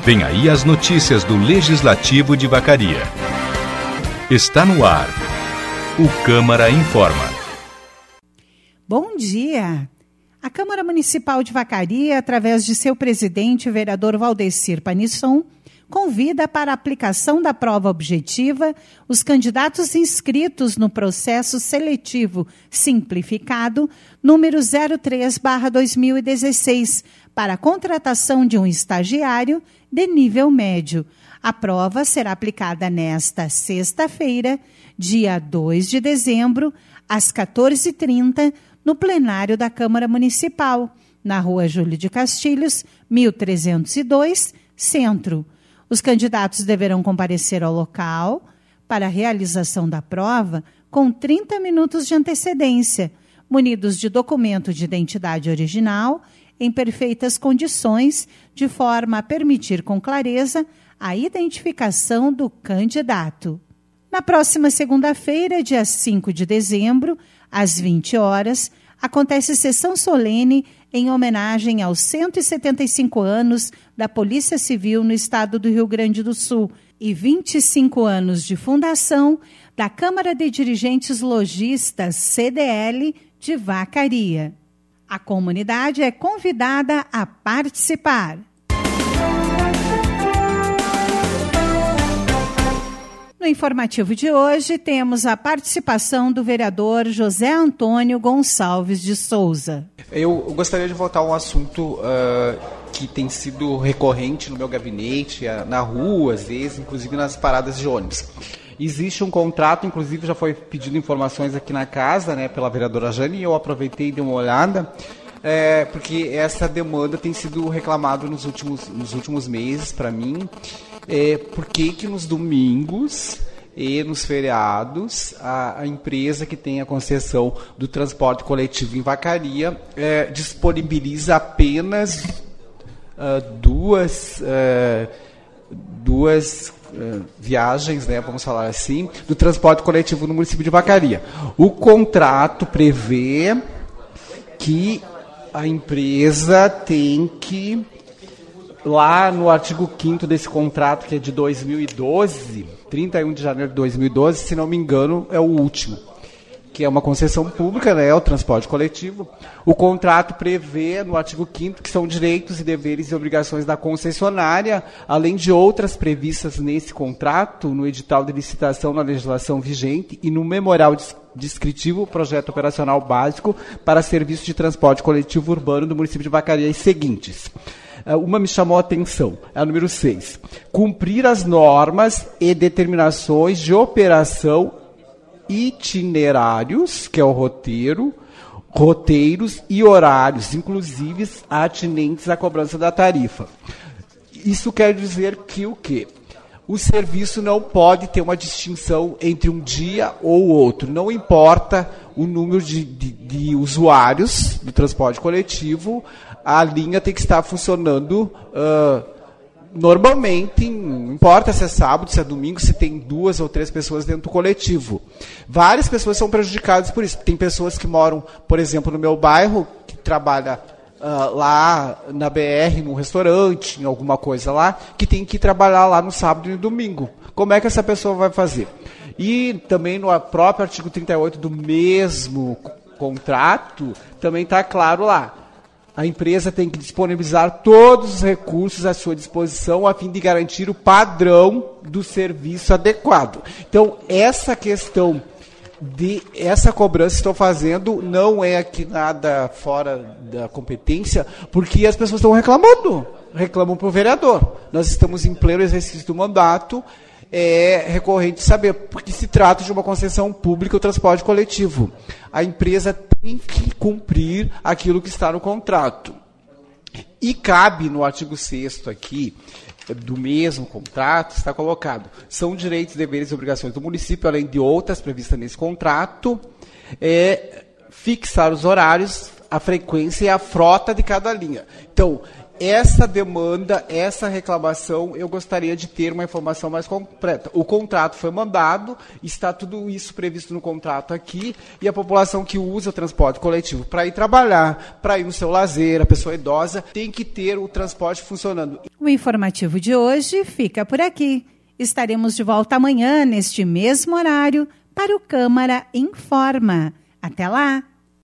Vem aí as notícias do Legislativo de Vacaria. Está no ar. O Câmara Informa. Bom dia! A Câmara Municipal de Vacaria, através de seu presidente, o vereador Valdecir Panisson, convida para a aplicação da prova objetiva os candidatos inscritos no processo seletivo simplificado número 03/2016 para a contratação de um estagiário de nível médio. A prova será aplicada nesta sexta-feira, dia 2 de dezembro, às 14h30, no plenário da Câmara Municipal, na Rua Júlio de Castilhos, 1302, Centro. Os candidatos deverão comparecer ao local para a realização da prova com 30 minutos de antecedência, munidos de documento de identidade original, em perfeitas condições, de forma a permitir com clareza a identificação do candidato. Na próxima segunda-feira, dia 5 de dezembro, às 20 horas, acontece sessão solene em homenagem aos 175 anos da Polícia Civil no estado do Rio Grande do Sul e 25 anos de fundação da Câmara de Dirigentes Lojistas CDL de Vacaria. A comunidade é convidada a participar. No informativo de hoje, temos a participação do vereador José Antônio Gonçalves de Souza. Eu gostaria de voltar a um assunto que tem sido recorrente no meu gabinete, na rua, às vezes, inclusive nas paradas de ônibus. Existe um contrato, inclusive já foi pedido informações aqui na casa, né, pela vereadora Jane, e eu aproveitei e dei uma olhada, porque essa demanda tem sido reclamada nos últimos meses para mim. Por que nos domingos e nos feriados a empresa que tem a concessão do transporte coletivo em Vacaria disponibiliza apenas duas viagens, né, vamos falar assim, do transporte coletivo no município de Vacaria. O contrato prevê que a empresa tem que, lá no artigo 5º desse contrato, que é de 2012, 31 de janeiro de 2012, se não me engano, é o último, que é uma concessão pública, né, o transporte coletivo. O contrato prevê, no artigo 5º, que são direitos e deveres e obrigações da concessionária, além de outras previstas nesse contrato, no edital de licitação, na legislação vigente e no memorial descritivo, projeto operacional básico para serviço de transporte coletivo urbano do município de Vacaria, as seguintes. Uma me chamou a atenção, é a número 6. Cumprir as normas e determinações de operação, itinerários, que é o roteiros e horários, inclusive atinentes à cobrança da tarifa. Isso quer dizer que o quê? O serviço não pode ter uma distinção entre um dia ou outro. Não importa o número de usuários do transporte coletivo, a linha tem que estar funcionando normalmente, não importa se é sábado, se é domingo, se tem 2 ou 3 pessoas dentro do coletivo. Várias pessoas são prejudicadas por isso. Tem pessoas que moram, por exemplo, no meu bairro, que trabalha lá na BR, num restaurante, em alguma coisa lá, que tem que trabalhar lá no sábado e no domingo. Como é que essa pessoa vai fazer? E também no próprio artigo 38 do mesmo contrato, também está claro lá. A empresa tem que disponibilizar todos os recursos à sua disposição a fim de garantir o padrão do serviço adequado. Então, essa questão essa cobrança que estou fazendo não é aqui nada fora da competência, porque as pessoas estão reclamam para o vereador. Nós estamos em pleno exercício do mandato, é recorrente saber, porque se trata de uma concessão pública, o transporte coletivo. A empresa tem que cumprir aquilo que está no contrato. E cabe no artigo 6º aqui, do mesmo contrato, está colocado, são direitos, deveres e obrigações do município, além de outras previstas nesse contrato, fixar os horários, a frequência e a frota de cada linha. Então, essa demanda, essa reclamação, eu gostaria de ter uma informação mais completa. O contrato foi mandado, está tudo isso previsto no contrato aqui, e a população que usa o transporte coletivo para ir trabalhar, para ir no seu lazer, a pessoa idosa, tem que ter o transporte funcionando. O O informativo de hoje fica por aqui. Estaremos de volta amanhã, neste mesmo horário, para o Câmara Informa. Até lá!